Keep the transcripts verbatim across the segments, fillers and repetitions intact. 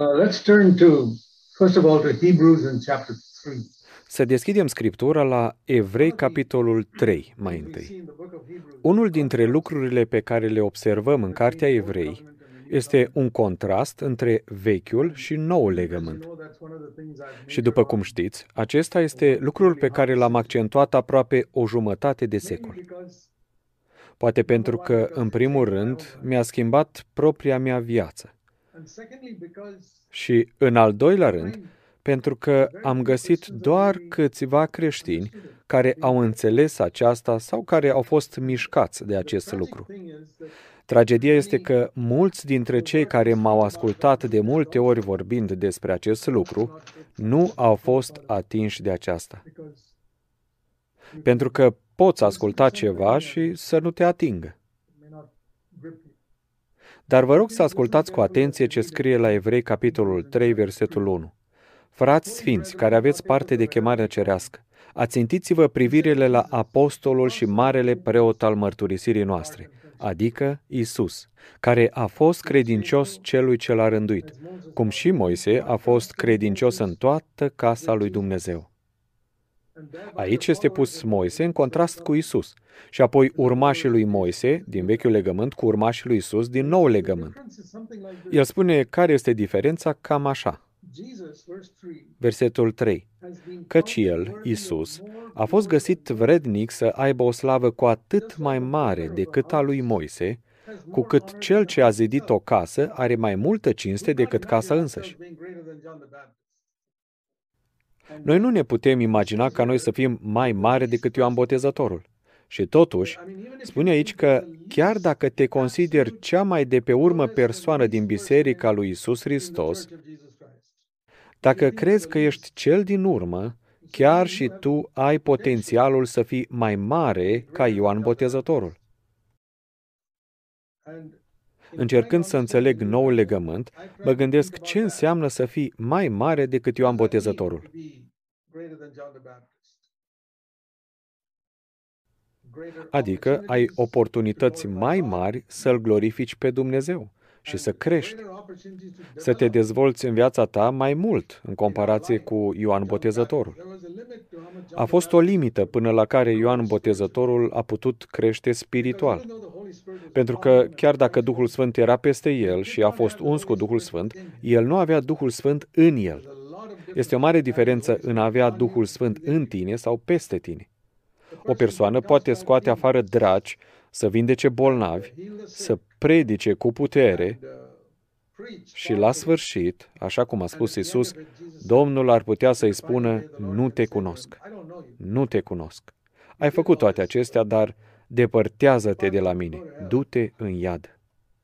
Uh, let's turn to, first of all, to Hebrews in chapter three. Să deschidem Scriptura la Evrei, capitolul trei, mai întâi. Unul dintre lucrurile pe care le observăm în Cartea Evrei este un contrast între vechiul și noul legământ. Și după cum știți, acesta este lucrul pe care l-am accentuat aproape o jumătate de secol. Poate pentru că, în primul rând, mi-a schimbat propria mea viață. Și, în al doilea rând, pentru că am găsit doar câțiva creștini care au înțeles aceasta sau care au fost mișcați de acest lucru. Tragedia este că mulți dintre cei care m-au ascultat de multe ori vorbind despre acest lucru nu au fost atinși de aceasta. Pentru că poți asculta ceva și să nu te atingă. Dar vă rog să ascultați cu atenție ce scrie la Evrei, capitolul trei, versetul unu. Frați sfinți, care aveți parte de chemarea cerească, ațintiți-vă privirile la apostolul și marele preot al mărturisirii noastre, adică Isus, care a fost credincios celui ce l-a rânduit, cum și Moise a fost credincios în toată casa lui Dumnezeu. Aici este pus Moise în contrast cu Isus și apoi urmașii lui Moise din vechiul legământ cu urmașii lui Isus din noul legământ. El spune care este diferența cam așa. Versetul trei. Căci el, Isus, a fost găsit vrednic să aibă o slavă cu atât mai mare decât a lui Moise, cu cât cel ce a zidit o casă are mai multă cinste decât casa însăși. Noi nu ne putem imagina ca noi să fim mai mari decât Ioan Botezătorul. Și totuși, spune aici că chiar dacă te consideri cea mai de pe urmă persoană din biserica lui Isus Hristos, dacă crezi că ești cel din urmă, chiar și tu ai potențialul să fii mai mare ca Ioan Botezătorul. Încercând să înțeleg noul legământ, mă gândesc ce înseamnă să fii mai mare decât Ioan Botezătorul. Adică ai oportunități mai mari să-L glorifici pe Dumnezeu și să crești, să te dezvolți în viața ta mai mult în comparație cu Ioan Botezătorul. A fost o limită până la care Ioan Botezătorul a putut crește spiritual. Pentru că chiar dacă Duhul Sfânt era peste el și a fost uns cu Duhul Sfânt, el nu avea Duhul Sfânt în el. Este o mare diferență în a avea Duhul Sfânt în tine sau peste tine. O persoană poate scoate afară draci, să vindece bolnavi, să predice cu putere și la sfârșit, așa cum a spus Isus, Domnul ar putea să-i spună, nu te cunosc, nu te cunosc. Ai făcut toate acestea, dar depărtează-te de la mine, du-te în iad.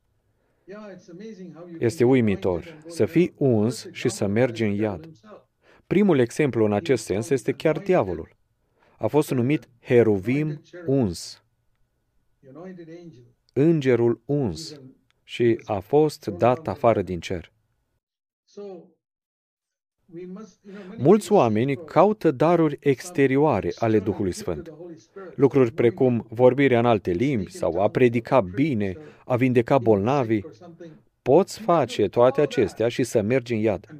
Este uimitor să fii uns și să mergi în iad. Primul exemplu în acest sens este chiar diavolul. A fost numit Heruvim uns, îngerul uns, și a fost dat afară din cer. Mulți oameni caută daruri exterioare ale Duhului Sfânt. Lucruri precum vorbirea în alte limbi sau a predica bine, a vindeca bolnavii. Poți face toate acestea și să mergi în iad.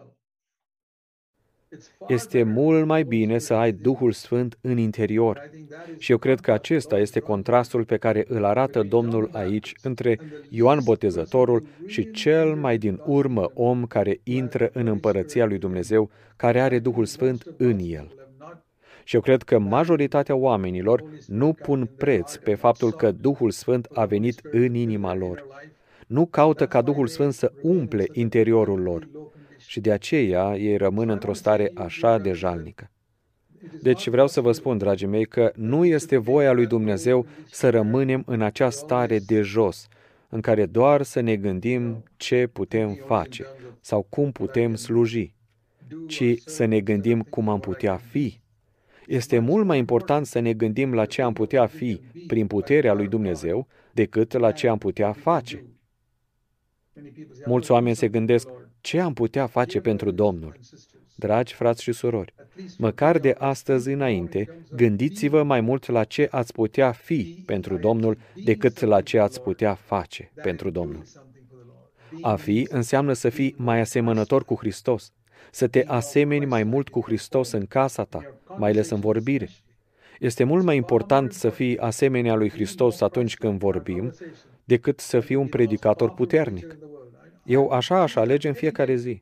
Este mult mai bine să ai Duhul Sfânt în interior. Și eu cred că acesta este contrastul pe care îl arată Domnul aici între Ioan Botezătorul și cel mai din urmă om care intră în împărăția lui Dumnezeu, care are Duhul Sfânt în el. Și eu cred că majoritatea oamenilor nu pun preț pe faptul că Duhul Sfânt a venit în inima lor. Nu caută ca Duhul Sfânt să umple interiorul lor. Și de aceea ei rămân într-o stare așa de jalnică. Deci vreau să vă spun, dragii mei, că nu este voia lui Dumnezeu să rămânem în acea stare de jos, în care doar să ne gândim ce putem face sau cum putem sluji, ci să ne gândim cum am putea fi. Este mult mai important să ne gândim la ce am putea fi prin puterea lui Dumnezeu decât la ce am putea face. Mulți oameni se gândesc, ce am putea face pentru Domnul? Dragi frați și surori, măcar de astăzi înainte, gândiți-vă mai mult la ce ați putea fi pentru Domnul decât la ce ați putea face pentru Domnul. A fi înseamnă să fii mai asemănător cu Hristos, să te asemeni mai mult cu Hristos în casa ta, mai ales în vorbire. Este mult mai important să fii asemenea lui Hristos atunci când vorbim, decât să fii un predicator puternic. Eu așa aș alege în fiecare zi.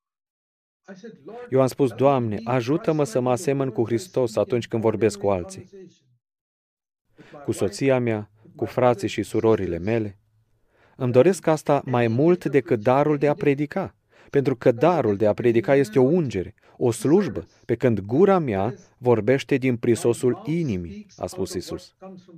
Eu am spus, Doamne, ajută-mă să mă asemăn cu Hristos atunci când vorbesc cu alții. Cu soția mea, cu frații și surorile mele. Îmi doresc asta mai mult decât darul de a predica, pentru că darul de a predica este o ungere, o slujbă, pe când gura mea vorbește din prisosul inimii, a spus Iisus.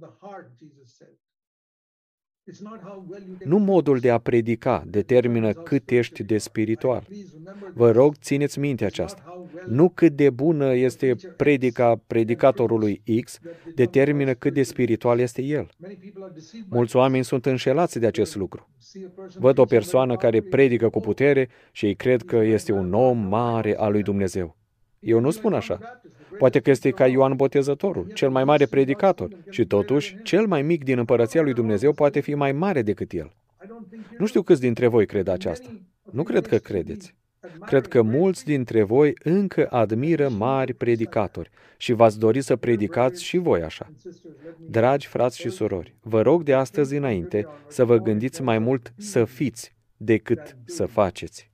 Nu modul de a predica determină cât ești de spiritual. Vă rog, țineți minte aceasta. Nu cât de bună este predica predicatorului X determină cât de spiritual este el. Mulți oameni sunt înșelați de acest lucru. Văd o persoană care predică cu putere și ei cred că este un om mare al lui Dumnezeu. Eu nu spun așa. Poate că este ca Ioan Botezătorul, cel mai mare predicator, și totuși, cel mai mic din împărăția lui Dumnezeu poate fi mai mare decât el. Nu știu câți dintre voi cred aceasta. Nu cred că credeți. Cred că mulți dintre voi încă admiră mari predicatori și v-ați dori să predicați și voi așa. Dragi frați și surori, vă rog de astăzi înainte să vă gândiți mai mult să fiți decât să faceți.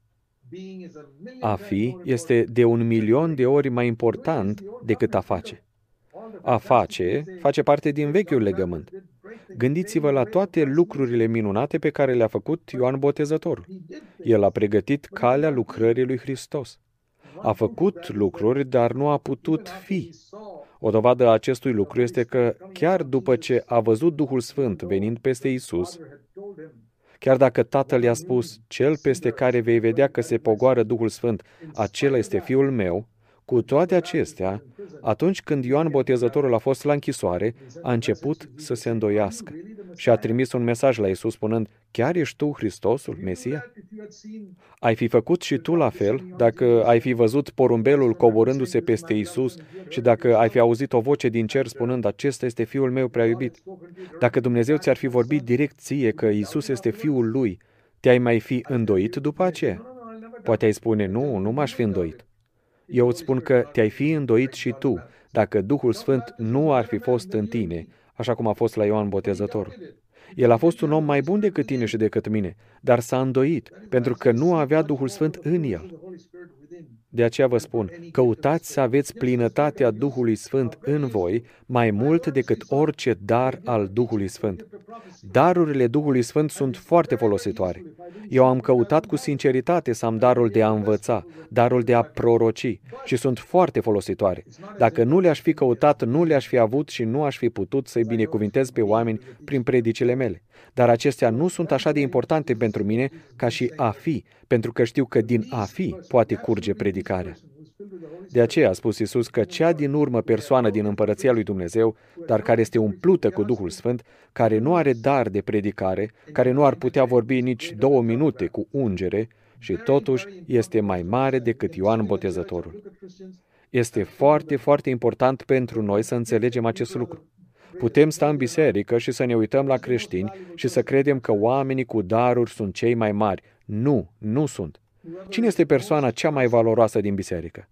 A fi este de un milion de ori mai important decât a face. A face face parte din vechiul legământ. Gândiți-vă la toate lucrurile minunate pe care le-a făcut Ioan Botezătorul. El a pregătit calea lucrării lui Hristos. A făcut lucruri, dar nu a putut fi. O dovadă a acestui lucru este că chiar după ce a văzut Duhul Sfânt venind peste Iisus, chiar dacă Tatăl i-a spus, cel peste care vei vedea că se pogoară Duhul Sfânt, acela este Fiul meu, cu toate acestea, atunci când Ioan Botezătorul a fost la închisoare, a început să se îndoiască și a trimis un mesaj la Iisus spunând, chiar ești tu Hristosul, Mesia? Ai fi făcut și tu la fel dacă ai fi văzut porumbelul coborându-se peste Iisus și dacă ai fi auzit o voce din cer spunând, acesta este Fiul meu prea iubit. Dacă Dumnezeu ți-ar fi vorbit direct ție că Iisus este Fiul Lui, te-ai mai fi îndoit după aceea? Poate ai spune, nu, nu m-aș fi îndoit. Eu îți spun că te-ai fi îndoit și tu, dacă Duhul Sfânt nu ar fi fost în tine, așa cum a fost la Ioan Botezătorul. El a fost un om mai bun decât tine și decât mine, dar s-a îndoit, pentru că nu avea Duhul Sfânt în el. De aceea vă spun, căutați să aveți plinătatea Duhului Sfânt în voi mai mult decât orice dar al Duhului Sfânt. Darurile Duhului Sfânt sunt foarte folositoare. Eu am căutat cu sinceritate să am darul de a învăța, darul de a proroci și sunt foarte folositoare. Dacă nu le-aș fi căutat, nu le-aș fi avut și nu aș fi putut să-i binecuvintez pe oameni prin predicile mele. Dar acestea nu sunt așa de importante pentru mine ca și a fi, pentru că știu că din a fi poate curge predicarea. De aceea a spus Iisus că cea din urmă persoană din împărăția lui Dumnezeu, dar care este umplută cu Duhul Sfânt, care nu are dar de predicare, care nu ar putea vorbi nici două minute cu ungere și totuși este mai mare decât Ioan Botezătorul. Este foarte, foarte important pentru noi să înțelegem acest lucru. Putem sta în biserică și să ne uităm la creștini și să credem că oamenii cu daruri sunt cei mai mari. Nu, nu sunt. Cine este persoana cea mai valoroasă din biserică?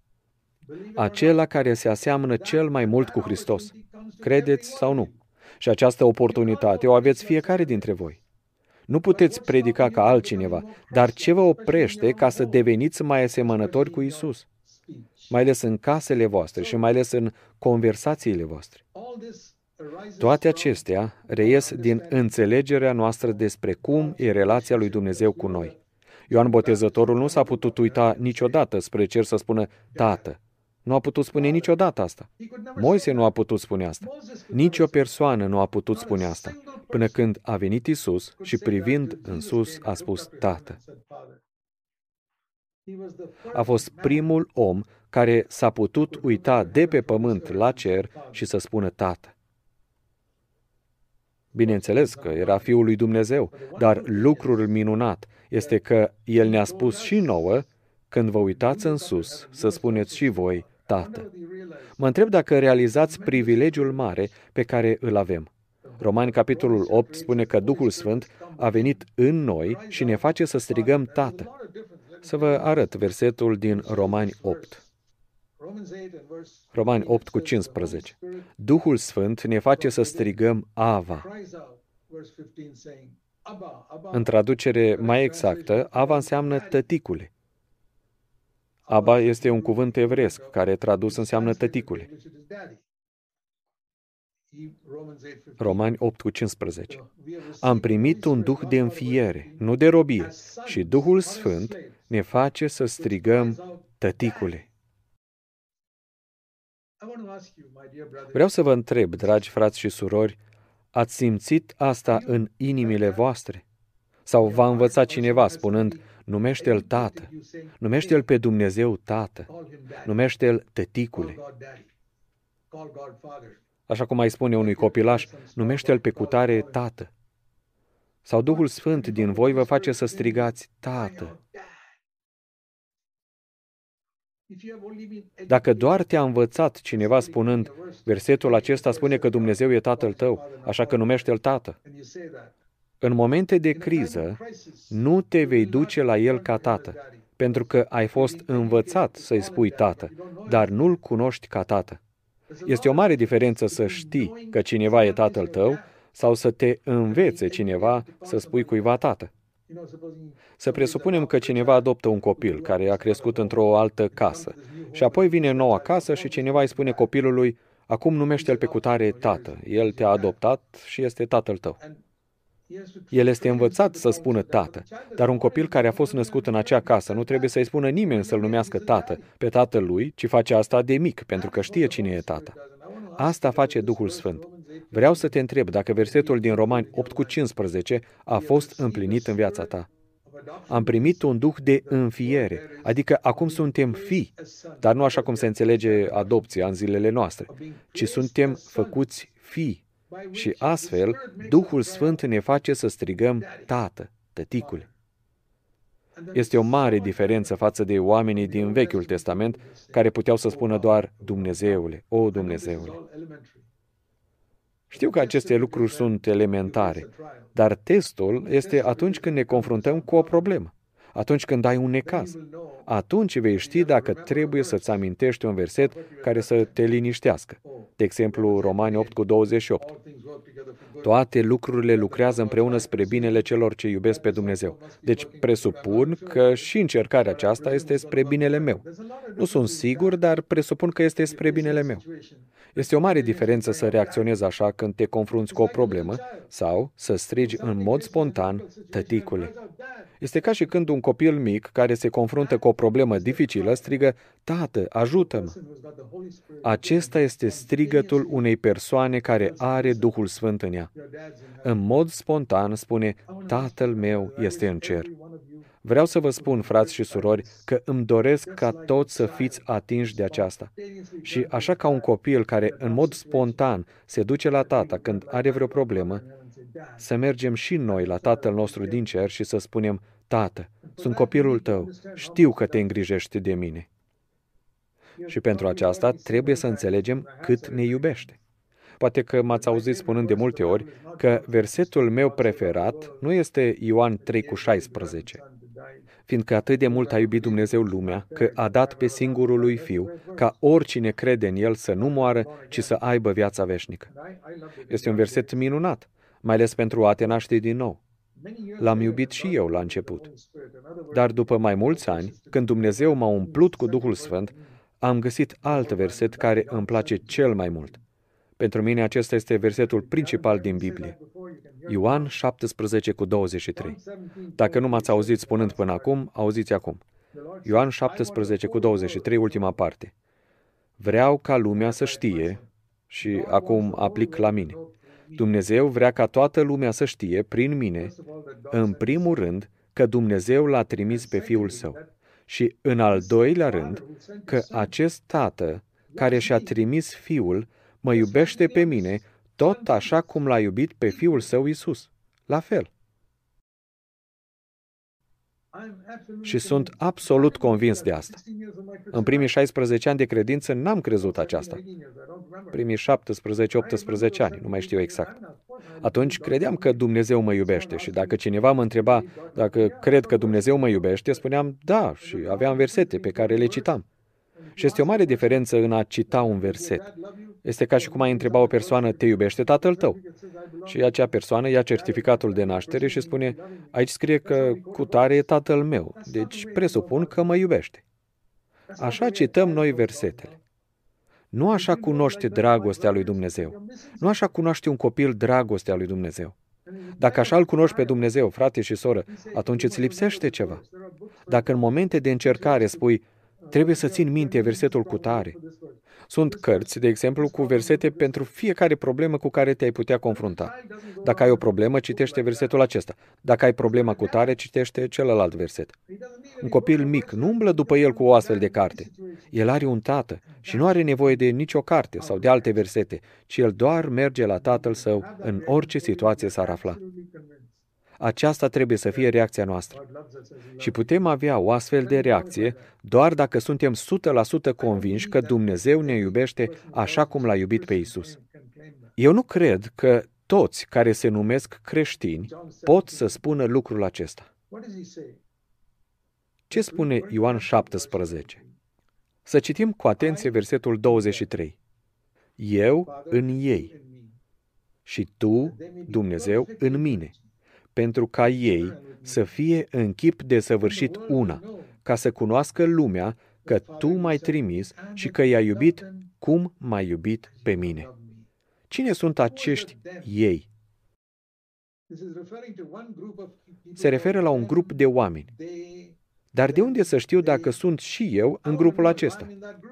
Acela care se aseamănă cel mai mult cu Hristos. Credeți sau nu? Și această oportunitate o aveți fiecare dintre voi. Nu puteți predica ca altcineva, dar ce vă oprește ca să deveniți mai asemănători cu Iisus? Mai ales în casele voastre și mai ales în conversațiile voastre. Toate acestea reies din înțelegerea noastră despre cum e relația lui Dumnezeu cu noi. Ioan Botezătorul nu s-a putut uita niciodată spre cer să spună, Tată. Nu a putut spune niciodată asta. Moise nu a putut spune asta. Nici o persoană nu a putut spune asta, până când a venit Iisus și privind în sus a spus, Tată. A fost primul om care s-a putut uita de pe pământ la cer și să spună, Tată. Bineînțeles că era Fiul lui Dumnezeu, dar lucrul minunat este că El ne-a spus și nouă, când vă uitați în sus, să spuneți și voi, Tată. Mă întreb dacă realizați privilegiul mare pe care îl avem. Romani, capitolul opt, spune că Duhul Sfânt a venit în noi și ne face să strigăm Tată. Să vă arăt versetul din Romani opt. Romani opt cu cincisprezece. Duhul Sfânt ne face să strigăm Ava. În traducere mai exactă, Ava înseamnă tăticule. Aba este un cuvânt evresc, care tradus înseamnă tăticule. Romani opt cu cincisprezece. Am primit un duh de înfiere, nu de robie, și Duhul Sfânt ne face să strigăm Tăticule. Vreau să vă întreb, dragi frați și surori, ați simțit asta în inimile voastre? Sau v-a învățat cineva spunând, numește-L Tată, numește-L pe Dumnezeu Tată, numește-L Tăticule. Așa cum mai spune unui copilaș, numește-L pe cutare Tată. Sau Duhul Sfânt din voi vă face să strigați Tată. Dacă doar te-a învățat cineva spunând, versetul acesta spune că Dumnezeu e Tatăl tău, așa că numește-L Tată. În momente de criză, nu te vei duce la El ca Tată, pentru că ai fost învățat să-i spui Tată, dar nu-L cunoști ca Tată. Este o mare diferență să știi că cineva e tatăl tău sau să te învețe cineva să spui cuiva tată. Să presupunem că cineva adoptă un copil care a crescut într-o altă casă și apoi vine în noua casă și cineva îi spune copilului, acum numește-l pe cutare tată, el te-a adoptat și este tatăl tău. El este învățat să spună tată, dar un copil care a fost născut în acea casă nu trebuie să-i spună nimeni să-l numească tată pe tatăl lui, ci face asta de mic, pentru că știe cine e tata. Asta face Duhul Sfânt. Vreau să te întreb dacă versetul din Romani opt cu cincisprezece a fost împlinit în viața ta. Am primit un duh de înfiere, adică acum suntem fii, dar nu așa cum se înțelege adopția în zilele noastre, ci suntem făcuți fii. Și astfel, Duhul Sfânt ne face să strigăm Tată, Tăticule. Este o mare diferență față de oamenii din Vechiul Testament care puteau să spună doar Dumnezeule, o Dumnezeule. Știu că aceste lucruri sunt elementare, dar testul este atunci când ne confruntăm cu o problemă, atunci când ai un necaz. Atunci vei ști dacă trebuie să-ți amintești un verset care să te liniștească. De exemplu, Romani opt cu douăzeci și opt. Toate lucrurile lucrează împreună spre binele celor ce iubesc pe Dumnezeu. Deci presupun că și încercarea aceasta este spre binele meu. Nu sunt sigur, dar presupun că este spre binele meu. Este o mare diferență să reacționezi așa când te confrunți cu o problemă sau să strigi în mod spontan, Tăticule. Este ca și când un copil mic care se confruntă cu o problemă dificilă strigă, Tată, ajută-mă! Acesta este strigătul unei persoane care are Duhul Sfânt în ea. În mod spontan spune, Tatăl meu este în cer. Vreau să vă spun, frați și surori, că îmi doresc ca toți să fiți atinși de aceasta. Și așa ca un copil care în mod spontan se duce la tata când are vreo problemă, să mergem și noi la Tatăl nostru din cer și să spunem, Tată, sunt copilul tău, știu că te îngrijești de mine. Și pentru aceasta trebuie să înțelegem cât ne iubește. Poate că m-ați auzit spunând de multe ori că versetul meu preferat nu este Ioan trei cu șaisprezece, fiindcă atât de mult a iubit Dumnezeu lumea, că a dat pe singurul lui Fiu, ca oricine crede în El să nu moară, ci să aibă viața veșnică. Este un verset minunat, mai ales pentru a te naște din nou. L-am iubit și eu la început. Dar după mai mulți ani, când Dumnezeu m-a umplut cu Duhul Sfânt, am găsit alt verset care îmi place cel mai mult. Pentru mine acesta este versetul principal din Biblie. Ioan șaptesprezece cu douăzeci și trei. Dacă nu m-ați auzit spunând până acum, auziți acum. Ioan șaptesprezece cu douăzeci și trei, ultima parte. Vreau ca lumea să știe, și acum aplic la mine. Dumnezeu vrea ca toată lumea să știe, prin mine, în primul rând, că Dumnezeu l-a trimis pe Fiul Său. Și în al doilea rând, că acest Tată, care și-a trimis Fiul, mă iubește pe mine, tot așa cum l-a iubit pe Fiul Său Iisus. La fel. Și sunt absolut convins de asta. În primii șaisprezece ani de credință n-am crezut aceasta. Primii șaptesprezece optsprezece ani, nu mai știu exact. Atunci credeam că Dumnezeu mă iubește și dacă cineva mă întreba dacă cred că Dumnezeu mă iubește, spuneam da și aveam versete pe care le citam. Și este o mare diferență în a cita un verset. Este ca și cum ai întreba o persoană, te iubește tatăl tău? Și acea persoană ia certificatul de naștere și spune, aici scrie că cutare e tatăl meu, deci presupun că mă iubește. Așa cităm noi versetele. Nu așa cunoște dragostea lui Dumnezeu. Nu așa cunoaște un copil dragostea lui Dumnezeu. Dacă așa îl cunoști pe Dumnezeu, frate și soră, atunci îți lipsește ceva. Dacă în momente de încercare spui, trebuie să țin minte versetul cutare. Sunt cărți, de exemplu, cu versete pentru fiecare problemă cu care te-ai putea confrunta. Dacă ai o problemă, citește versetul acesta. Dacă ai problema cutare, citește celălalt verset. Un copil mic nu umblă după el cu o astfel de carte. El are un tată și nu are nevoie de nicio carte sau de alte versete, ci el doar merge la tatăl său în orice situație s-ar afla. Aceasta trebuie să fie reacția noastră. Și putem avea o astfel de reacție doar dacă suntem o sută la sută convinși că Dumnezeu ne iubește așa cum l-a iubit pe Iisus. Eu nu cred că toți care se numesc creștini pot să spună lucrul acesta. Ce spune Ioan șaptesprezece? Să citim cu atenție versetul douăzeci și trei. Eu în ei și tu, Dumnezeu, în mine, pentru ca ei să fie în chip desăvârșit una, ca să cunoască lumea că tu m-ai trimis și că i-ai iubit cum m-ai iubit pe mine. Cine sunt acești ei? Se referă la un grup de oameni. Dar de unde să știu dacă sunt și eu în grupul acesta?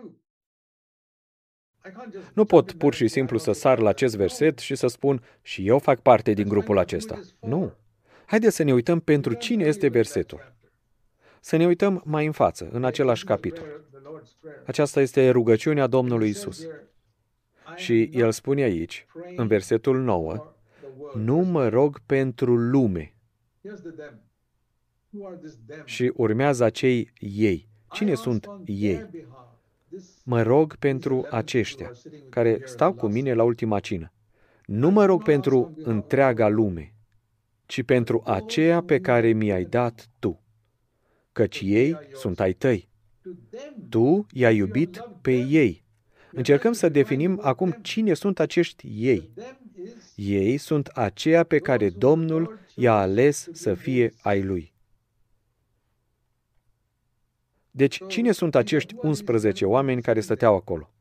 Nu pot pur și simplu să sar la acest verset și să spun și eu fac parte din grupul acesta. Nu. Haideți să ne uităm pentru cine este versetul. Să ne uităm mai în față, în același capitol. Aceasta este rugăciunea Domnului Iisus. Și el spune aici, în versetul nouă, nu mă rog pentru lume. Și urmează acei ei. Cine sunt ei? Mă rog pentru aceștia care stau cu mine la ultima cină. Nu mă rog pentru întreaga lume, ci pentru aceea pe care mi-ai dat tu, căci ei sunt ai tăi. Tu i-ai iubit pe ei. Încercăm să definim acum cine sunt acești ei. Ei sunt aceia pe care Domnul i-a ales să fie ai lui. Deci, cine sunt acești unsprezece oameni care stăteau acolo?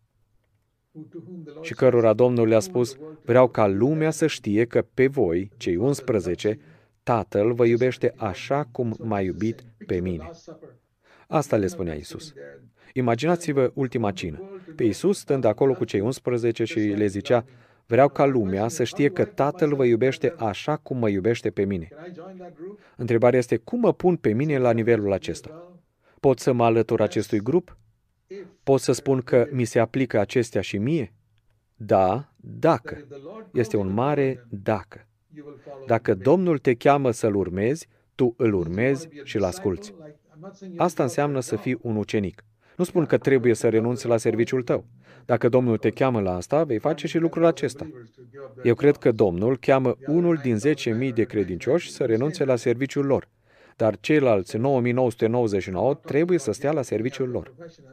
Și cărora Domnul le-a spus, vreau ca lumea să știe că pe voi, cei unsprezece, Tatăl vă iubește așa cum m-a iubit pe mine. Asta le spunea Iisus. Imaginați-vă ultima cină. Pe Iisus stând acolo cu cei unsprezece și le zicea, vreau ca lumea să știe că Tatăl vă iubește așa cum mă iubește pe mine. Întrebarea este, cum mă pun pe mine la nivelul acesta? Pot să mă alătur acestui grup? Pot să spun că mi se aplică acestea și mie? Da, dacă. Este un mare dacă. Dacă Domnul te cheamă să-L urmezi, tu îl urmezi și îl asculți. Asta înseamnă să fii un ucenic. Nu spun că trebuie să renunți la serviciul tău. Dacă Domnul te cheamă la asta, vei face și lucrul acesta. Eu cred că Domnul cheamă unul din zece mii de credincioși să renunțe la serviciul lor, dar ceilalți nouă mii nouă sute nouăzeci și nouă trebuie să stea la serviciul lor.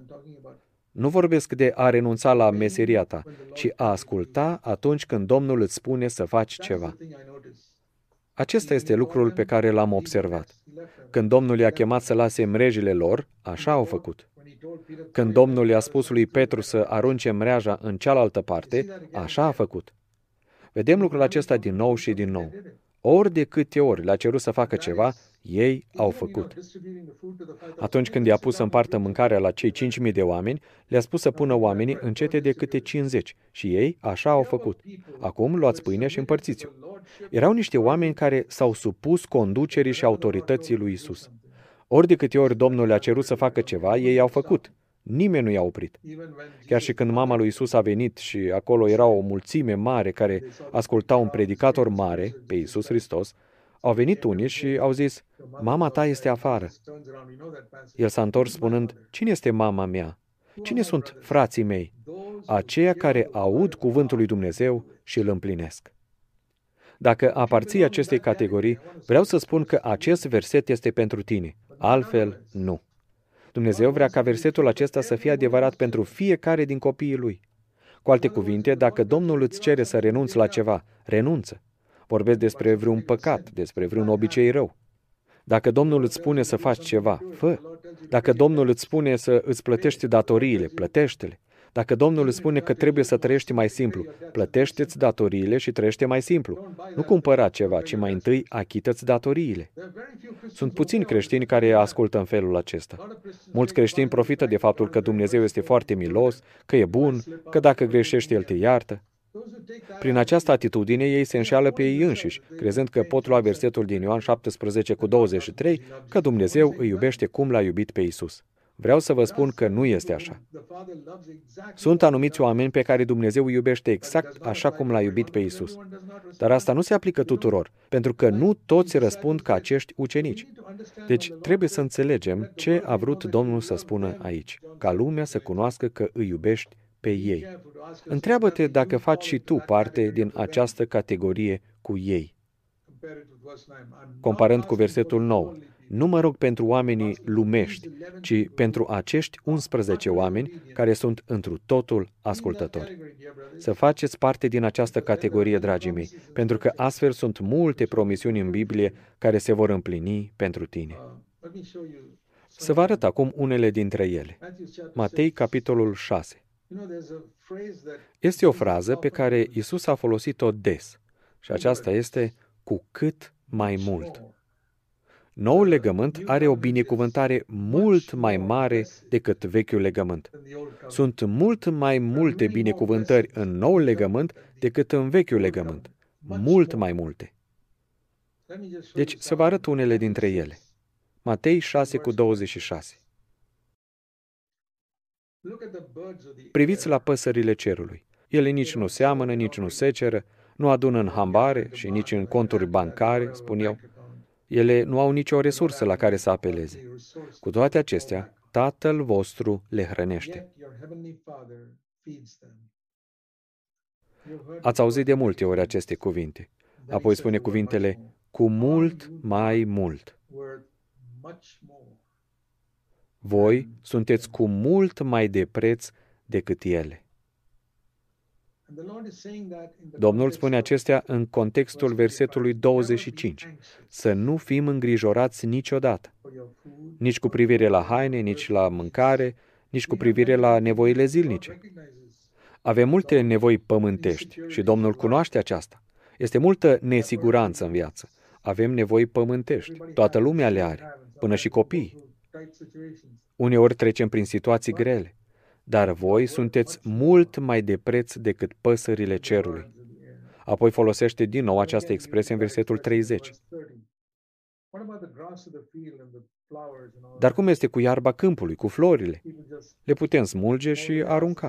Nu vorbesc de a renunța la meseria ta, ci a asculta atunci când Domnul îți spune să faci ceva. Acesta este lucrul pe care l-am observat. Când Domnul i-a chemat să lase mrejile lor, așa au făcut. Când Domnul i-a spus lui Petru să arunce mreaja în cealaltă parte, așa a făcut. Vedem lucrul acesta din nou și din nou. Ori de câte ori le-a cerut să facă ceva, ei au făcut. Atunci când i-a pus să împartă mâncarea la cei cinci mii de oameni, le-a spus să pună oamenii în cete de câte cincizeci și ei așa au făcut. Acum luați pâine și împărțiți-o. Erau niște oameni care s-au supus conducerii și autorității lui Isus. Ori de câte ori Domnul le-a cerut să facă ceva, ei au făcut. Nimeni nu i-a oprit. Chiar și când mama lui Isus a venit și acolo era o mulțime mare care asculta un predicator mare, pe Iisus Hristos, au venit unii și au zis, mama ta este afară. El s-a întors spunând, cine este mama mea? Cine sunt frații mei? Aceia care aud cuvântul lui Dumnezeu și îl împlinesc. Dacă aparții acestei categorii, vreau să spun că acest verset este pentru tine. Altfel, nu. Dumnezeu vrea ca versetul acesta să fie adevărat pentru fiecare din copiii Lui. Cu alte cuvinte, dacă Domnul îți cere să renunți la ceva, renunță. Vorbesc despre vreun păcat, despre vreun obicei rău. Dacă Domnul îți spune să faci ceva, fă. Dacă Domnul îți spune să îți plătești datoriile, plătește-le. Dacă Domnul îți spune că trebuie să trăiești mai simplu, plătește-ți datoriile și trăiește mai simplu. Nu cumpăra ceva, ci mai întâi achită-ți datoriile. Sunt puțini creștini care ascultă în felul acesta. Mulți creștini profită de faptul că Dumnezeu este foarte milos, că e bun, că dacă greșești, El te iartă. Prin această atitudine, ei se înșeală pe ei înșiși, crezând că pot lua versetul din Ioan șaptesprezece cu douăzeci și trei, că Dumnezeu îi iubește cum l-a iubit pe Iisus. Vreau să vă spun că nu este așa. Sunt anumiți oameni pe care Dumnezeu îi iubește exact așa cum l-a iubit pe Iisus. Dar asta nu se aplică tuturor, pentru că nu toți răspund ca acești ucenici. Deci trebuie să înțelegem ce a vrut Domnul să spună aici, ca lumea să cunoască că îi iubești pe ei. Întreabă-te dacă faci și tu parte din această categorie cu ei. Comparând cu versetul nouă, nu mă rog pentru oamenii lumești, ci pentru acești unsprezece oameni care sunt întru totul ascultători. Să faceți parte din această categorie, dragii mei, pentru că astfel sunt multe promisiuni în Biblie care se vor împlini pentru tine. Să vă arăt acum unele dintre ele. Matei, capitolul șase. Este o frază pe care Iisus a folosit-o des și aceasta este cu cât mai mult. Noul legământ are o binecuvântare mult mai mare decât vechiul legământ. Sunt mult mai multe binecuvântări în noul legământ decât în vechiul legământ. Mult mai multe. Deci să vă arăt unele dintre ele. Matei șase cu douăzeci și șase. Priviți la păsările cerului. Ele nici nu seamănă, nici nu seceră, nu adună în hambare și nici în conturi bancare, spun eu. Ele nu au nicio resursă la care să apeleze. Cu toate acestea, Tatăl vostru le hrănește. Ați auzit de multe ori aceste cuvinte. Apoi spune cuvintele, cu mult mai mult. Voi sunteți cu mult mai de preț decât ele. Domnul spune acestea în contextul versetului douăzeci și cinci. Să nu fim îngrijorați niciodată, nici cu privire la haine, nici la mâncare, nici cu privire la nevoile zilnice. Avem multe nevoi pământești și Domnul cunoaște aceasta. Este multă nesiguranță în viață. Avem nevoi pământești. Toată lumea le are, până și copiii. Uneori trecem prin situații grele. Dar voi sunteți mult mai de preț decât păsările cerului. Apoi folosește din nou această expresie în versetul treizeci. Dar cum este cu iarba câmpului, cu florile? Le putem smulge și arunca.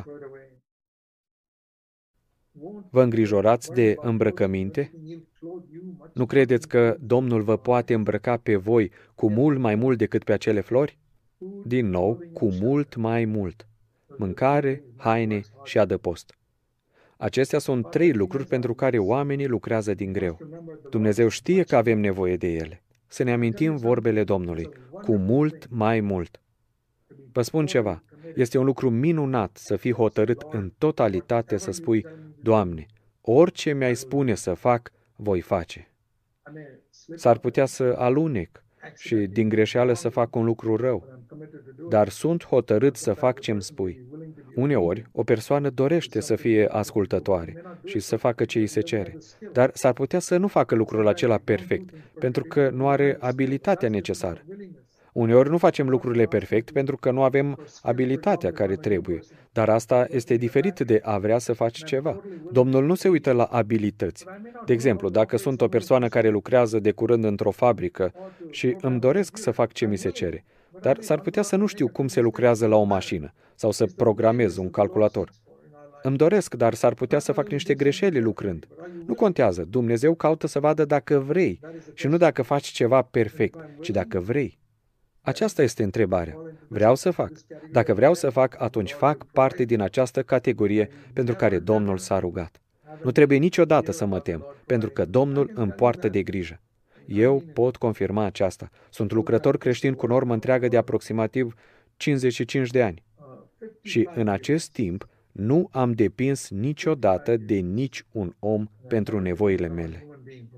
Vă îngrijorați de îmbrăcăminte? Nu credeți că Domnul vă poate îmbrăca pe voi cu mult mai mult decât pe acele flori? Din nou, cu mult mai mult. Mâncare, haine și adăpost. Acestea sunt trei lucruri pentru care oamenii lucrează din greu. Dumnezeu știe că avem nevoie de ele. Să ne amintim vorbele Domnului, cu mult mai mult. Vă spun ceva, este un lucru minunat să fii hotărât în totalitate să spui, Doamne, orice mi-ai spune să fac, voi face. S-ar putea să alunec și din greșeală să fac un lucru rău, dar sunt hotărât să fac ce-mi spui. Uneori, o persoană dorește să fie ascultătoare și să facă ce îi se cere, dar s-ar putea să nu facă lucrul acela perfect, pentru că nu are abilitatea necesară. Uneori nu facem lucrurile perfect pentru că nu avem abilitatea care trebuie, dar asta este diferit de a vrea să faci ceva. Domnul nu se uită la abilități. De exemplu, dacă sunt o persoană care lucrează de curând într-o fabrică și îmi doresc să fac ce mi se cere, dar s-ar putea să nu știu cum se lucrează la o mașină sau să programez un calculator. Îmi doresc, dar s-ar putea să fac niște greșeli lucrând. Nu contează, Dumnezeu caută să vadă dacă vrei și nu dacă faci ceva perfect, ci dacă vrei. Aceasta este întrebarea. Vreau să fac. Dacă vreau să fac, atunci fac parte din această categorie pentru care Domnul s-a rugat. Nu trebuie niciodată să mă tem, pentru că Domnul îmi poartă de grijă. Eu pot confirma aceasta. Sunt lucrător creștin cu normă întreagă de aproximativ cincizeci și cinci de ani. Și în acest timp nu am depins niciodată de nici un om pentru nevoile mele.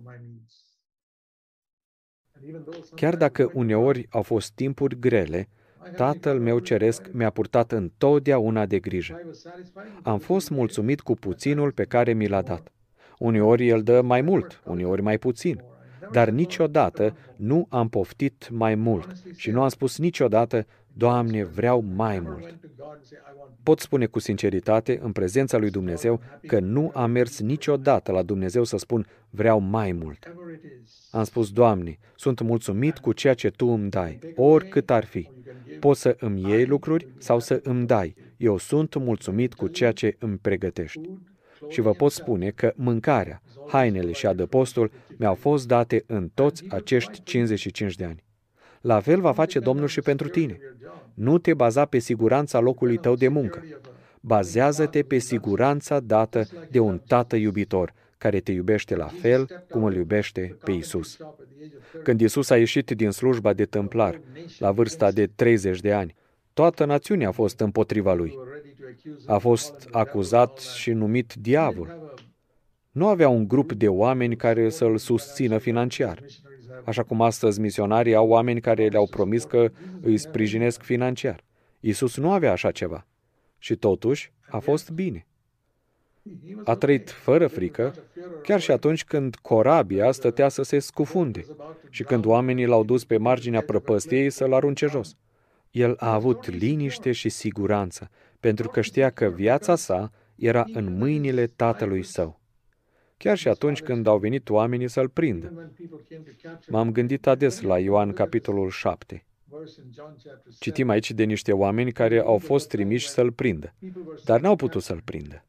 Chiar dacă uneori au fost timpuri grele, Tatăl meu ceresc mi-a purtat întotdeauna de grijă. Am fost mulțumit cu puținul pe care mi l-a dat. Uneori El dă mai mult, uneori mai puțin, dar niciodată nu am poftit mai mult și nu am spus niciodată, Doamne, vreau mai mult. Pot spune cu sinceritate, în prezența lui Dumnezeu, că nu am mers niciodată la Dumnezeu să spun, vreau mai mult. Am spus, Doamne, sunt mulțumit cu ceea ce Tu îmi dai, oricât ar fi. Poți să îmi iei lucruri sau să îmi dai. Eu sunt mulțumit cu ceea ce îmi pregătești. Și vă pot spune că mâncarea, hainele și adăpostul mi-au fost date în toți acești cincizeci și cinci de ani. La fel va face Domnul și pentru tine. Nu te baza pe siguranța locului tău de muncă. Bazează-te pe siguranța dată de un tată iubitor, care te iubește la fel cum îl iubește pe Isus. Când Isus a ieșit din slujba de tâmplar, la vârsta de treizeci de ani, toată națiunea a fost împotriva lui. A fost acuzat și numit diavol. Nu avea un grup de oameni care să-l susțină financiar. Așa cum astăzi misionarii au oameni care le-au promis că îi sprijinesc financiar. Isus nu avea așa ceva. Și totuși a fost bine. A trăit fără frică, chiar și atunci când corabia stătea să se scufunde și când oamenii l-au dus pe marginea prăpăstiei să-l arunce jos. El a avut liniște și siguranță, pentru că știa că viața sa era în mâinile Tatălui Său. Chiar și atunci când au venit oamenii să-l prindă. M-am gândit ades la Ioan, capitolul șapte. Citim aici de niște oameni care au fost trimiși să-l prindă, dar n-au putut să-l prindă.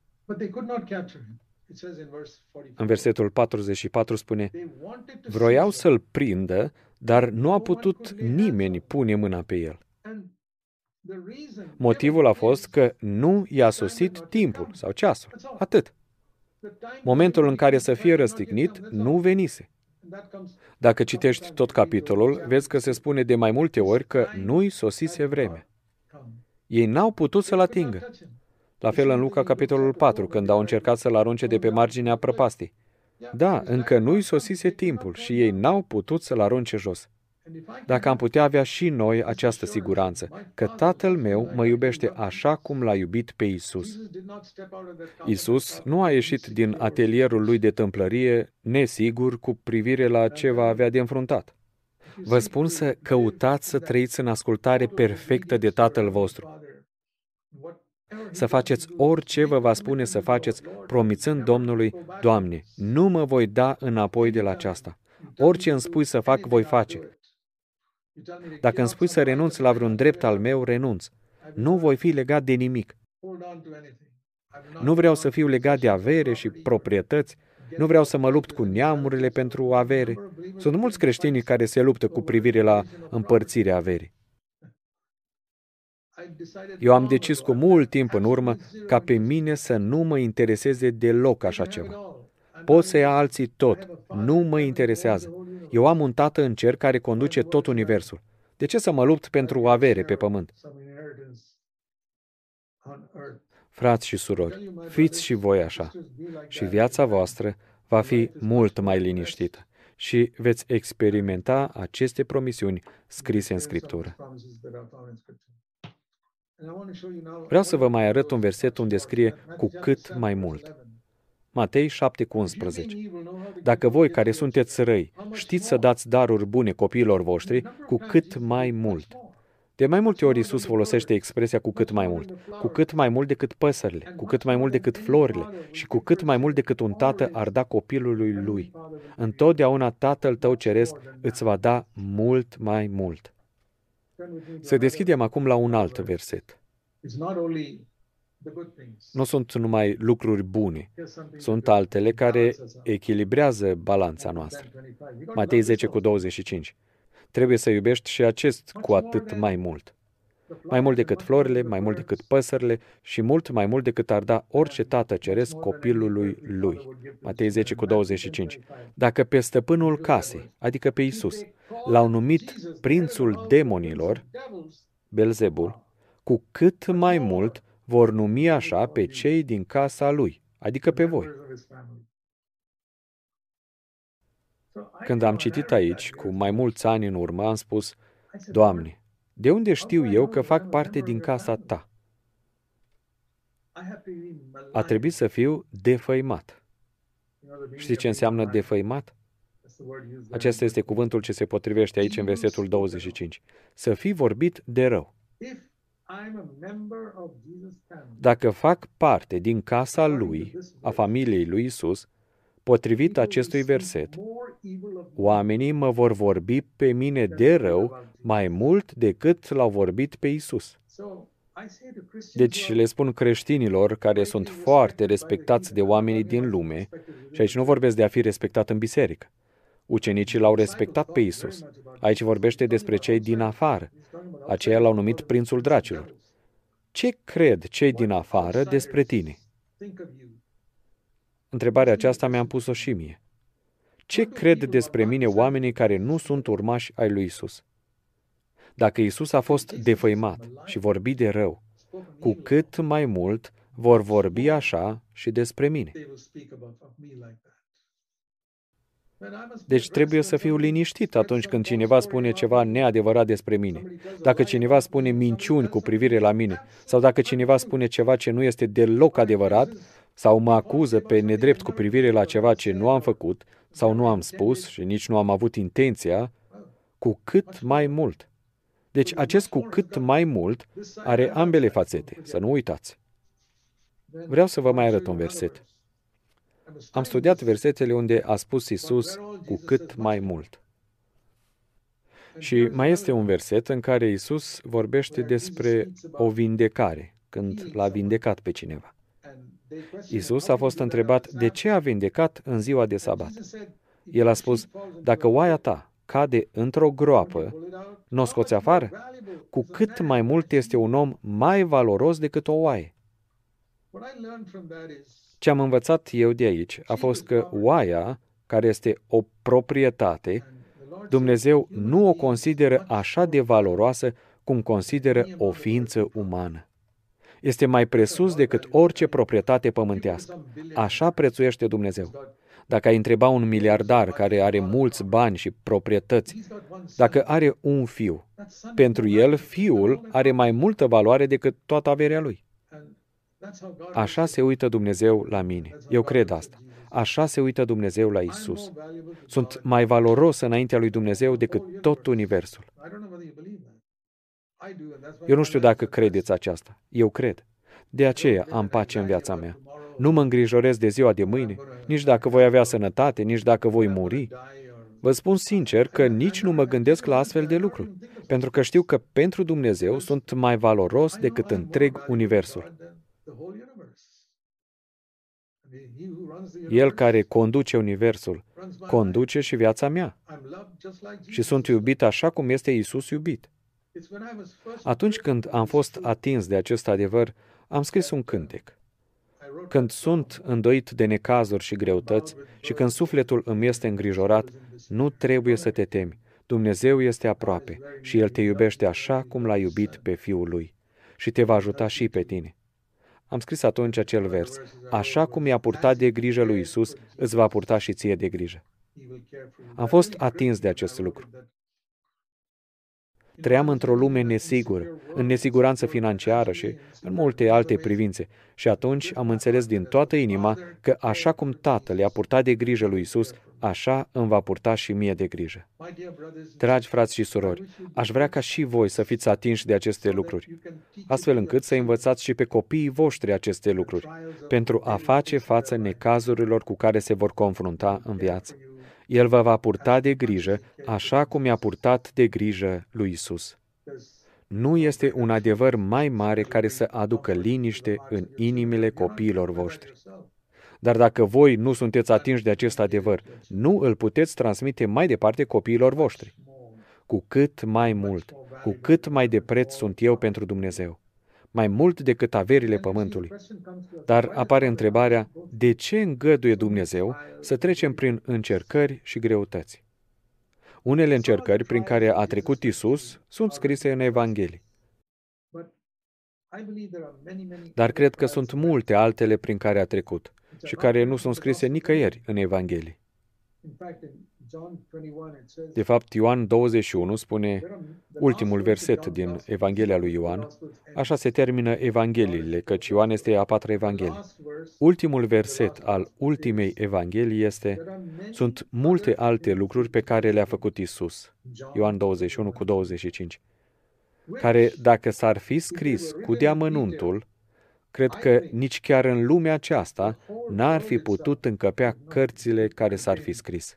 În versetul patruzeci și patru spune, vroiau să-l prindă, dar nu a putut nimeni pune mâna pe el. Motivul a fost că nu i-a sosit timpul sau ceasul. Atât. Momentul în care să fie răstignit nu venise. Dacă citești tot capitolul, vezi că se spune de mai multe ori că nu-i sosise vremea. Ei n-au putut să-l atingă. La fel în Luca, capitolul patru, când au încercat să-l arunce de pe marginea prăpastii. Da, încă nu-i sosise timpul și ei n-au putut să-l arunce jos. Dacă am putea avea și noi această siguranță, că Tatăl meu mă iubește așa cum l-a iubit pe Isus. Isus nu a ieșit din atelierul lui de tâmplărie nesigur cu privire la ce va avea de înfruntat. Vă spun să căutați să trăiți în ascultare perfectă de Tatăl vostru. Să faceți orice vă va spune să faceți, promițând Domnului, Doamne, nu mă voi da înapoi de la aceasta. Orice îmi spui să fac, voi face. Dacă îmi spui să renunț la vreun drept al meu, renunț. Nu voi fi legat de nimic. Nu vreau să fiu legat de avere și proprietăți. Nu vreau să mă lupt cu neamurile pentru avere. Sunt mulți creștini care se luptă cu privire la împărțirea averii. Eu am decis cu mult timp în urmă ca pe mine să nu mă intereseze deloc așa ceva. Pot să ia alții tot. Nu mă interesează. Eu am un tată în cer care conduce tot universul. De ce să mă lupt pentru avere pe pământ? Frați și surori, fiți și voi așa. Și viața voastră va fi mult mai liniștită și veți experimenta aceste promisiuni scrise în Scriptură. Vreau să vă mai arăt un verset unde scrie cu cât mai mult. Matei șapte cu unsprezece. Dacă voi care sunteți răi știți să dați daruri bune copiilor voștri, cu cât mai mult. De mai multe ori Iisus folosește expresia cu cât mai mult. Cu cât mai mult decât păsările, cu cât mai mult decât florile și cu cât mai mult decât un tată ar da copilului lui. Întotdeauna Tatăl tău ceresc îți va da mult mai mult. Să deschidem acum la un alt verset. Nu sunt numai lucruri bune, sunt altele care echilibrează balanța noastră. Matei zece cu douăzeci și cinci. Trebuie să iubești și acest cu atât mai mult. mai mult decât florile, mai mult decât păsările și mult mai mult decât ar da orice tată ceresc copilului lui. Matei zece cu douăzeci și cinci. Dacă pe stăpânul casei, adică pe Iisus, l-au numit prințul demonilor, Belzebul, cu cât mai mult vor numi așa pe cei din casa lui, adică pe voi. Când am citit aici, cu mai mulți ani în urmă, am spus, Doamne, de unde știu eu că fac parte din casa Ta? A trebuit să fiu defăimat. Știți ce înseamnă defăimat? Acesta este cuvântul ce se potrivește aici în versetul douăzeci și cinci. Să fii vorbit de rău. Dacă fac parte din casa lui, a familiei lui Isus, potrivit acestui verset, oamenii mă vor vorbi pe mine de rău mai mult decât l-au vorbit pe Isus. Deci le spun creștinilor care sunt foarte respectați de oamenii din lume, și aici nu vorbesc de a fi respectat în biserică. Ucenicii l-au respectat pe Isus. Aici vorbește despre cei din afară. Aceia l-au numit prințul dracilor. Ce cred cei din afară despre tine? Întrebarea aceasta mi-am pus-o și mie. Ce cred despre mine oamenii care nu sunt urmași ai lui Isus? Dacă Isus a fost defăimat și vorbit de rău, cu cât mai mult vor vorbi așa și despre mine. Deci trebuie să fiu liniștit atunci când cineva spune ceva neadevărat despre mine. Dacă cineva spune minciuni cu privire la mine, sau dacă cineva spune ceva ce nu este deloc adevărat, sau mă acuză pe nedrept cu privire la ceva ce nu am făcut, sau nu am spus și nici nu am avut intenția, cu cât mai mult. Deci acest cu cât mai mult are ambele fațete, să nu uitați. Vreau să vă mai arăt un verset. Am studiat versetele unde a spus Iisus cu cât mai mult. Și mai este un verset în care Iisus vorbește despre o vindecare, când l-a vindecat pe cineva. Iisus a fost întrebat de ce a vindecat în ziua de sabat. El a spus, dacă oaia ta cade într-o groapă, n-o scoți afară? Cu cât mai mult este un om mai valoros decât o oaie. Ce am învățat eu de aici a fost că oaia, care este o proprietate, Dumnezeu nu o consideră așa de valoroasă cum consideră o ființă umană. Este mai presus decât orice proprietate pământească. Așa prețuiește Dumnezeu. Dacă ai întreba un miliardar care are mulți bani și proprietăți, dacă are un fiu, pentru el fiul are mai multă valoare decât toată averea lui. Așa se uită Dumnezeu la mine. Eu cred asta. Așa se uită Dumnezeu la Isus. Sunt mai valoros înaintea lui Dumnezeu decât tot universul. Eu nu știu dacă credeți aceasta. Eu cred. De aceea am pace în viața mea. Nu mă îngrijorez de ziua de mâine, nici dacă voi avea sănătate, nici dacă voi muri. Vă spun sincer că nici nu mă gândesc la astfel de lucruri, pentru că știu că pentru Dumnezeu sunt mai valoros decât întreg universul. El care conduce universul, conduce și viața mea. Și sunt iubit așa cum este Iisus iubit. Atunci când am fost atins de acest adevăr, am scris un cântec. Când sunt îndoit de necazuri și greutăți și când sufletul îmi este îngrijorat, nu trebuie să te temi. Dumnezeu este aproape și El te iubește așa cum l-a iubit pe Fiul Lui și te va ajuta și pe tine. Am scris atunci acel vers. Așa cum i-a purtat de grijă lui Isus, îți va purta și ție de grijă. Am fost atins de acest lucru. Trăiam într-o lume nesigură, în nesiguranță financiară și în multe alte privințe. Și atunci am înțeles din toată inima că așa cum Tatăl i-a purtat de grijă lui Isus, așa îmi va purta și mie de grijă. Dragi frați și surori, aș vrea ca și voi să fiți atinși de aceste lucruri, astfel încât să învățați și pe copiii voștri aceste lucruri, pentru a face față necazurilor cu care se vor confrunta în viață. El vă va purta de grijă, așa cum i-a purtat de grijă lui Isus. Nu este un adevăr mai mare care să aducă liniște în inimile copiilor voștri. Dar dacă voi nu sunteți atinși de acest adevăr, nu îl puteți transmite mai departe copiilor voștri. cu cât mai mult, cu cât mai de preț sunt eu pentru Dumnezeu, mai mult decât averile pământului. Dar apare întrebarea, de ce îngăduie Dumnezeu să trecem prin încercări și greutăți? Unele încercări prin care a trecut Iisus sunt scrise în Evanghelii. Dar cred că sunt multe altele prin care a trecut și care nu sunt scrise nicăieri în Evanghelii. De fapt, Ioan douăzeci și unu spune, ultimul verset din Evanghelia lui Ioan, așa se termină Evangheliile, căci Ioan este a patra Evanghelie. Ultimul verset al ultimei Evanghelii este, sunt multe alte lucruri pe care le-a făcut Iisus, Ioan douăzeci și unu cu douăzeci și cinci, care, dacă s-ar fi scris cu deamănuntul, cred că nici chiar în lumea aceasta n-ar fi putut încăpea cărțile care s-ar fi scris.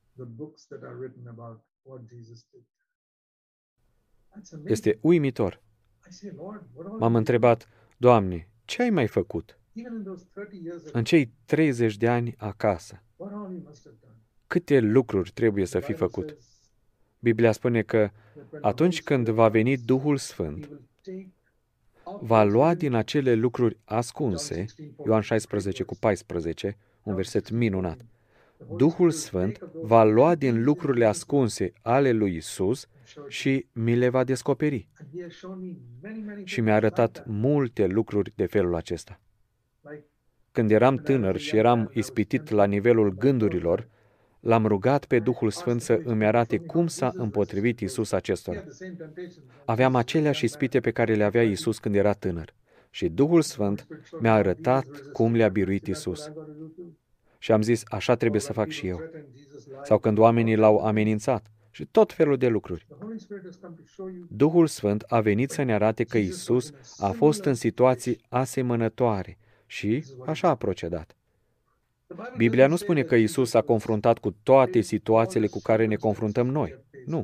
Este uimitor. M-am întrebat, Doamne, ce ai mai făcut? În cei treizeci de ani acasă, câte lucruri trebuie să fi făcut? Biblia spune că atunci când va veni Duhul Sfânt, va lua din acele lucruri ascunse, Ioan șaisprezece cu paisprezece, un verset minunat. Duhul Sfânt va lua din lucrurile ascunse ale lui Iisus și mi le va descoperi. Și mi-a arătat multe lucruri de felul acesta. Când eram tânăr și eram ispitit la nivelul gândurilor, l-am rugat pe Duhul Sfânt să îmi arate cum s-a împotrivit Iisus acestora. Aveam aceleași ispite pe care le avea Iisus când era tânăr. Și Duhul Sfânt mi-a arătat cum le-a biruit Iisus. Și am zis, așa trebuie să fac și eu. Sau când oamenii l-au amenințat. Și tot felul de lucruri. Duhul Sfânt a venit să ne arate că Iisus a fost în situații asemănătoare și așa a procedat. Biblia nu spune că Iisus s-a confruntat cu toate situațiile cu care ne confruntăm noi. Nu.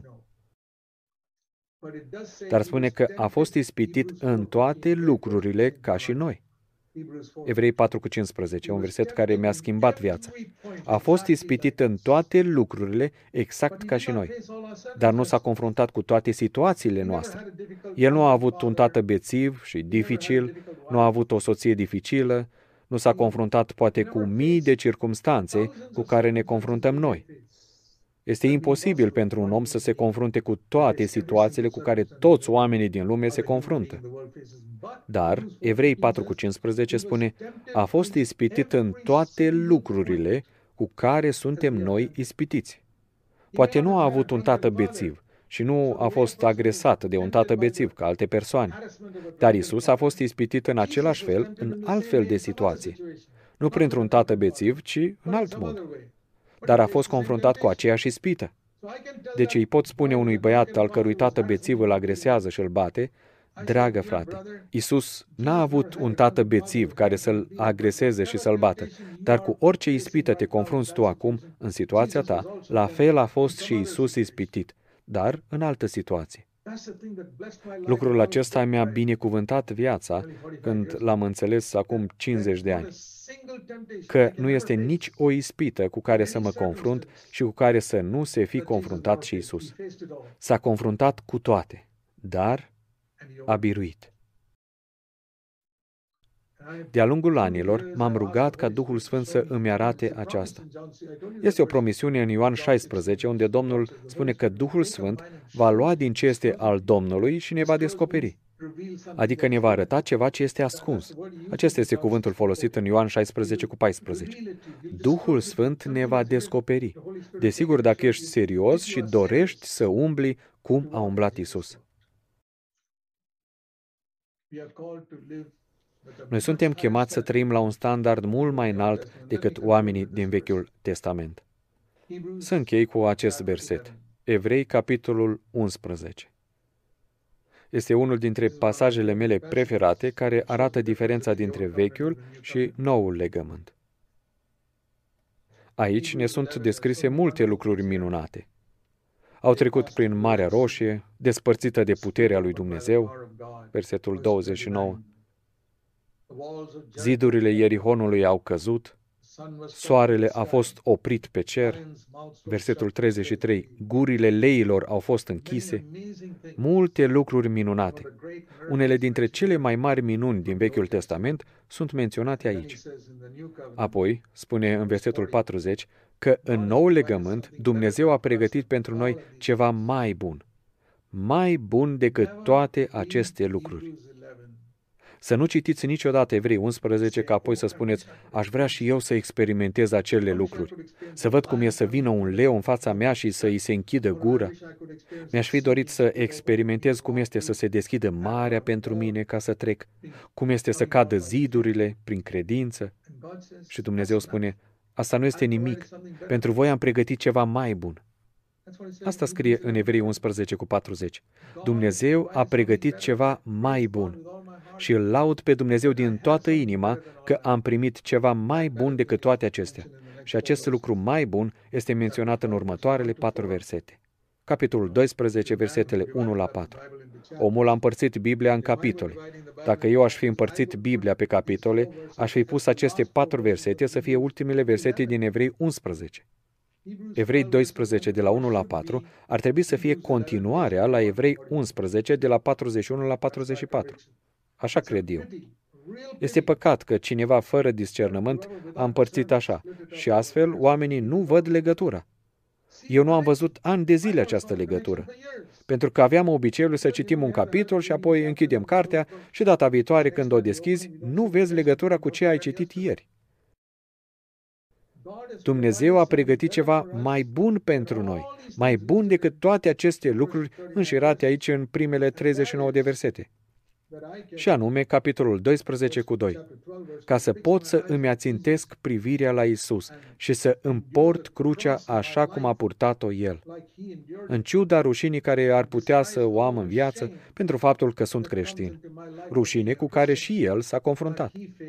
Dar spune că a fost ispitit în toate lucrurile ca și noi. Evrei patru cu cincisprezece, un verset care mi-a schimbat viața. A fost ispitit în toate lucrurile exact ca și noi, dar nu s-a confruntat cu toate situațiile noastre. El nu a avut un tată bețiv și dificil, nu a avut o soție dificilă, nu s-a confruntat poate cu mii de circumstanțe cu care ne confruntăm noi. Este imposibil pentru un om să se confrunte cu toate situațiile cu care toți oamenii din lume se confruntă. Dar, Evrei patru cu cincisprezece spune, a fost ispitit în toate lucrurile cu care suntem noi ispitiți. Poate nu a avut un tată bețiv și nu a fost agresat de un tată bețiv ca alte persoane, dar Iisus a fost ispitit în același fel în altfel de situații. Nu printr-un tată bețiv, ci în alt mod. Dar a fost confruntat cu aceeași ispită. Deci îi pot spune unui băiat al cărui tată bețiv îl agresează și îl bate, dragă frate, Iisus n-a avut un tată bețiv care să-l agreseze și să-l bată, dar cu orice ispită te confrunți tu acum în situația ta, la fel a fost și Iisus ispitit, dar în altă situație. Lucrul acesta mi-a binecuvântat viața când l-am înțeles acum cincizeci de ani, că nu este nici o ispită cu care să mă confrunt și cu care să nu se fi confruntat și Iisus. S-a confruntat cu toate, dar a biruit. De-a lungul anilor, m-am rugat ca Duhul Sfânt să îmi arate aceasta. Este o promisiune în Ioan șaisprezece, unde Domnul spune că Duhul Sfânt va lua din ce este al Domnului și ne va descoperi. Adică ne va arăta ceva ce este ascuns. Acesta este cuvântul folosit în Ioan șaisprezece cu paisprezece. Duhul Sfânt ne va descoperi. Desigur, dacă ești serios și dorești să umbli cum a umblat Iisus. Noi suntem chemați să trăim la un standard mult mai înalt decât oamenii din Vechiul Testament. Să închei cu acest verset. Evrei, capitolul unsprezece. Este unul dintre pasajele mele preferate care arată diferența dintre Vechiul și Noul legământ. Aici ne sunt descrise multe lucruri minunate. Au trecut prin Marea Roșie, despărțită de puterea lui Dumnezeu, versetul douăzeci și nouă. Zidurile Ierihonului au căzut, Soarele a fost oprit pe cer. Versetul treizeci și trei. Gurile leilor au fost închise. Multe lucruri minunate. Unele dintre cele mai mari minuni din Vechiul Testament sunt menționate aici. Apoi, spune în versetul patruzeci, că în nou legământ Dumnezeu a pregătit pentru noi ceva mai bun. Mai bun decât toate aceste lucruri. Să nu citiți niciodată Evrei unsprezece, ca apoi să spuneți, aș vrea și eu să experimentez acele lucruri. Să văd cum e să vină un leu în fața mea și să îi se închidă gura. Mi-aș fi dorit să experimentez cum este să se deschidă marea pentru mine ca să trec, cum este să cadă zidurile prin credință. Și Dumnezeu spune, asta nu este nimic. Pentru voi am pregătit ceva mai bun. Asta scrie în Evrei unsprezece cu patruzeci. Dumnezeu a pregătit ceva mai bun. Și îl laud pe Dumnezeu din toată inima că am primit ceva mai bun decât toate acestea. Și acest lucru mai bun este menționat în următoarele patru versete. Capitolul doisprezece, versetele unu la patru. Omul a împărțit Biblia în capitole. Dacă eu aș fi împărțit Biblia pe capitole, aș fi pus aceste patru versete să fie ultimele versete din Evrei unsprezece. Evrei doisprezece de la unu la patru ar trebui să fie continuarea la Evrei unsprezece de la patruzeci și unu la patruzeci și patru. Așa cred eu. Este păcat că cineva fără discernământ a împărțit așa și astfel oamenii nu văd legătura. Eu nu am văzut ani de zile această legătură, pentru că aveam obiceiul să citim un capitol și apoi închidem cartea și data viitoare când o deschizi, nu vezi legătura cu ce ai citit ieri. Dumnezeu a pregătit ceva mai bun pentru noi, mai bun decât toate aceste lucruri înșirate aici în primele treizeci și nouă de versete. Și anume, capitolul doisprezece cu doi. Ca să pot să îmi ațintesc privirea la Isus și să împort crucea așa cum a purtat-o El, în ciuda rușinii care ar putea să o am în viață pentru faptul că sunt creștin, rușine cu care și El s-a confruntat.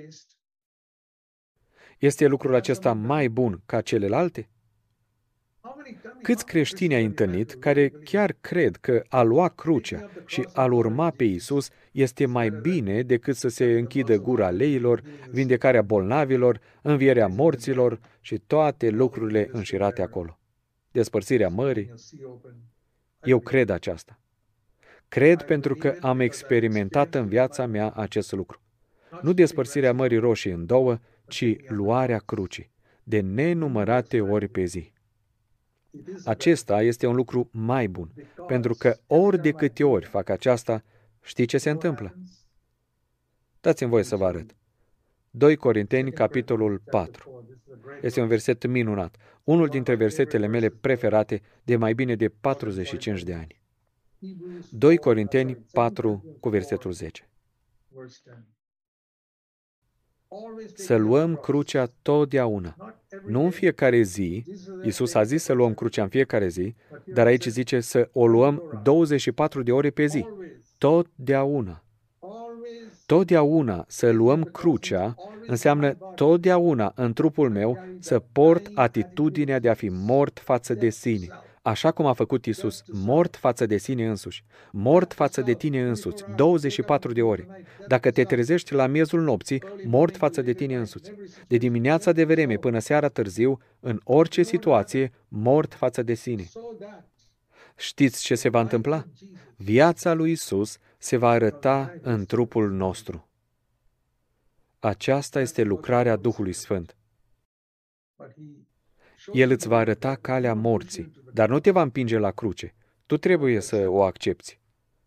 Este lucrul acesta mai bun ca celelalte? Câți creștini ai întâlnit care chiar cred că a lua crucea și a-L urma pe Iisus este mai bine decât să se închidă gura leilor, vindecarea bolnavilor, învierea morților și toate lucrurile înșirate acolo? Despărțirea mării? Eu cred aceasta. Cred pentru că am experimentat în viața mea acest lucru. Nu despărțirea Mării Roșii în două, ci luarea crucii, de nenumărate ori pe zi. Acesta este un lucru mai bun, pentru că ori de câte ori fac aceasta, știi ce se întâmplă? Dați-mi voie să vă arăt. doi Corinteni, capitolul patru. Este un verset minunat, unul dintre versetele mele preferate de mai bine de patruzeci și cinci de ani. doi Corinteni patru cu versetul zece. Să luăm crucea totdeauna. Nu în fiecare zi, Iisus a zis să luăm crucea în fiecare zi, dar aici zice să o luăm douăzeci și patru de ore pe zi. Totdeauna. Totdeauna să luăm crucea înseamnă totdeauna în trupul meu să port atitudinea de a fi mort față de sine, așa cum a făcut Iisus, mort față de sine însuși, mort față de tine însuți, douăzeci și patru de ore. Dacă te trezești la miezul nopții, mort față de tine însuți. De dimineața de vreme până seara târziu, în orice situație, mort față de sine. Știți ce se va întâmpla? Viața lui Iisus se va arăta în trupul nostru. Aceasta este lucrarea Duhului Sfânt. El îți va arăta calea morții, dar nu te va împinge la cruce. Tu trebuie să o accepți.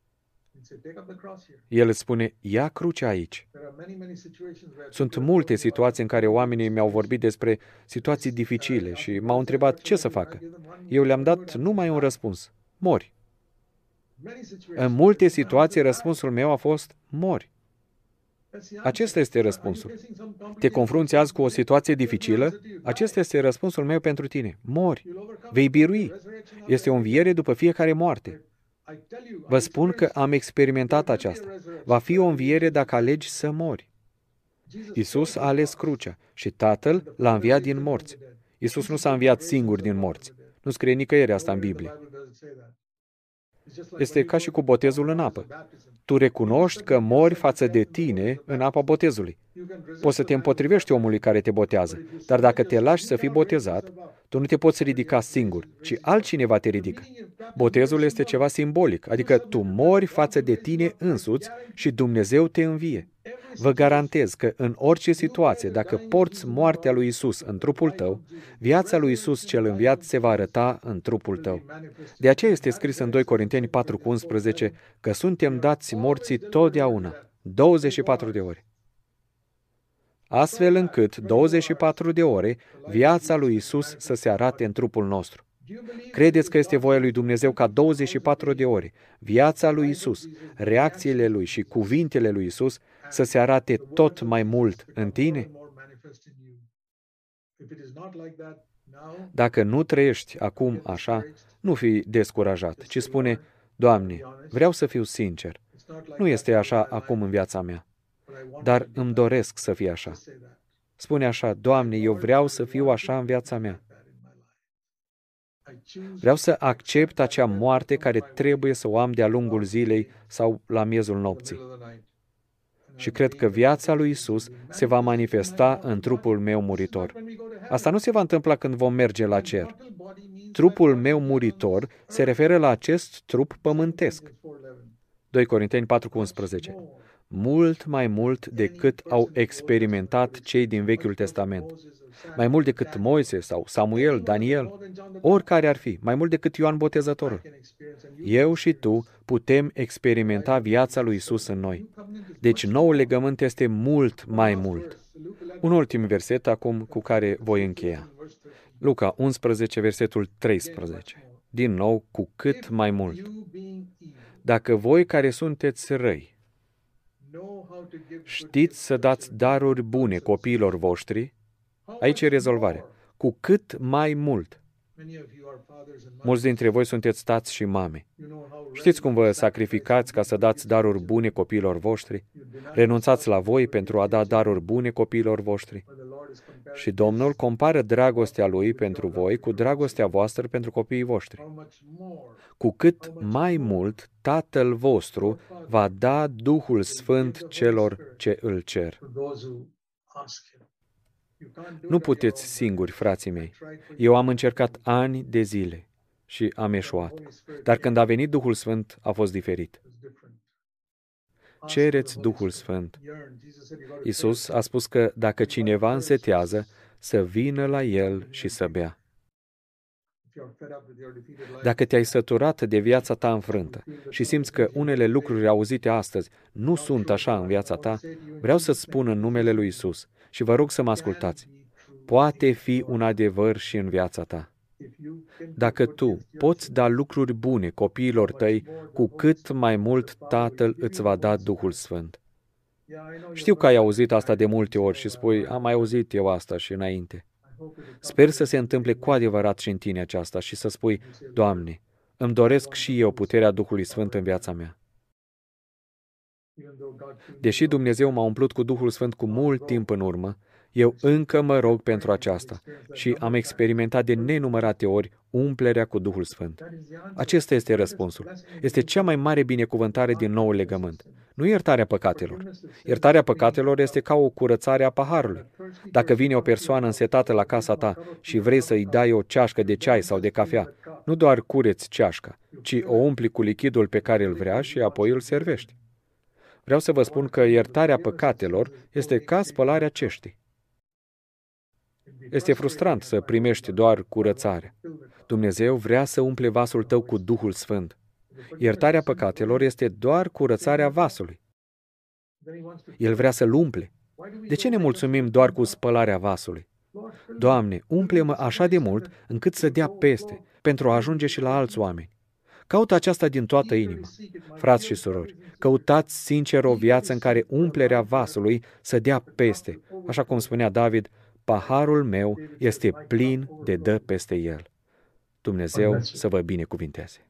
El îți spune, ia crucea aici. Sunt multe situații în care oamenii mi-au vorbit despre situații dificile și m-au întrebat ce să facă. Eu le-am dat numai un răspuns. Mori. În multe situații răspunsul meu a fost mori. Acesta este răspunsul. Te confrunți azi cu o situație dificilă? Acesta este răspunsul meu pentru tine. Mori. Vei birui. Este o înviere după fiecare moarte. Vă spun că am experimentat aceasta. Va fi o înviere dacă alegi să mori. Iisus a ales crucea și Tatăl l-a înviat din morți. Iisus nu s-a înviat singur din morți. Nu scrie nicăieri asta în Biblie. Este ca și cu botezul în apă. Tu recunoști că mori față de tine în apa botezului. Poți să te împotrivești omului care te botează, dar dacă te lași să fii botezat, tu nu te poți ridica singur, ci altcineva te ridică. Botezul este ceva simbolic, adică tu mori față de tine însuți și Dumnezeu te învie. Vă garantez că în orice situație, dacă porți moartea lui Isus în trupul tău, viața lui Isus cel înviat se va arăta în trupul tău. De aceea este scris în doi Corinteni patru cu unsprezece că suntem dați morții totdeauna, douăzeci și patru de ore. Astfel încât douăzeci și patru de ore viața lui Isus să se arate în trupul nostru. Credeți că este voia lui Dumnezeu ca douăzeci și patru de ore viața lui Isus, reacțiile lui și cuvintele lui Isus să se arate tot mai mult în tine? Dacă nu trăiești acum așa, nu fi descurajat, ci spune, Doamne, vreau să fiu sincer. Nu este așa acum în viața mea, dar îmi doresc să fie așa. Spune așa, Doamne, eu vreau să fiu așa în viața mea. Vreau să accept acea moarte care trebuie să o am de-a lungul zilei sau la miezul nopții. Și cred că viața lui Isus se va manifesta în trupul meu muritor. Asta nu se va întâmpla când vom merge la cer. Trupul meu muritor se referă la acest trup pământesc. doi Corinteni patru cu unsprezece. Mult mai mult decât au experimentat cei din Vechiul Testament. Mai mult decât Moise sau Samuel, Daniel, oricare ar fi, mai mult decât Ioan Botezătorul. Eu și tu putem experimenta viața lui Isus în noi. Deci noul legământ este mult mai mult. Un ultim verset acum cu care voi încheia. Luca unsprezece, versetul treisprezece. Din nou, cu cât mai mult. Dacă voi care sunteți răi, știți să dați daruri bune copiilor voștri, aici e rezolvarea. Cu cât mai mult. Mulți dintre voi sunteți tați și mame. Știți cum vă sacrificați ca să dați daruri bune copiilor voștri? Renunțați la voi pentru a da daruri bune copiilor voștri. Și Domnul compară dragostea Lui pentru voi cu dragostea voastră pentru copiii voștri. Cu cât mai mult Tatăl vostru va da Duhul Sfânt celor ce îl cer. Nu puteți singuri, frații mei. Eu am încercat ani de zile și am eșuat. Dar când a venit Duhul Sfânt, a fost diferit. Cereți Duhul Sfânt. Iisus a spus că dacă cineva însetează, să vină la El și să bea. Dacă te-ai săturat de viața ta înfrântă și simți că unele lucruri auzite astăzi nu sunt așa în viața ta, vreau să-ți spun în numele lui Iisus și vă rog să mă ascultați. Poate fi un adevăr și în viața ta. Dacă tu poți da lucruri bune copiilor tăi, cu cât mai mult Tatăl îți va da Duhul Sfânt. Știu că ai auzit asta de multe ori și spui, am mai auzit eu asta și înainte. Sper să se întâmple cu adevărat și în tine aceasta și să spui, Doamne, îmi doresc și eu puterea Duhului Sfânt în viața mea. Deși Dumnezeu m-a umplut cu Duhul Sfânt cu mult timp în urmă, eu încă mă rog pentru aceasta și am experimentat de nenumărate ori umplerea cu Duhul Sfânt. Acesta este răspunsul. Este cea mai mare binecuvântare din noul legământ. Nu iertarea păcatelor. Iertarea păcatelor este ca o curățare a paharului. Dacă vine o persoană însetată la casa ta și vrei să-i dai o ceașcă de ceai sau de cafea, nu doar cureți ceașca, ci o umpli cu lichidul pe care îl vrea și apoi îl servești. Vreau să vă spun că iertarea păcatelor este ca spălarea ceștii. Este frustrant să primești doar curățare. Dumnezeu vrea să umple vasul tău cu Duhul Sfânt. Iertarea păcatelor este doar curățarea vasului. El vrea să-l umple. De ce ne mulțumim doar cu spălarea vasului? Doamne, umple-mă așa de mult încât să dea peste, pentru a ajunge și la alți oameni. Caută aceasta din toată inima. Frați și surori, căutați sincer o viață în care umplerea vasului să dea peste, așa cum spunea David, paharul meu este plin de dă peste el. Dumnezeu să vă binecuvinteze.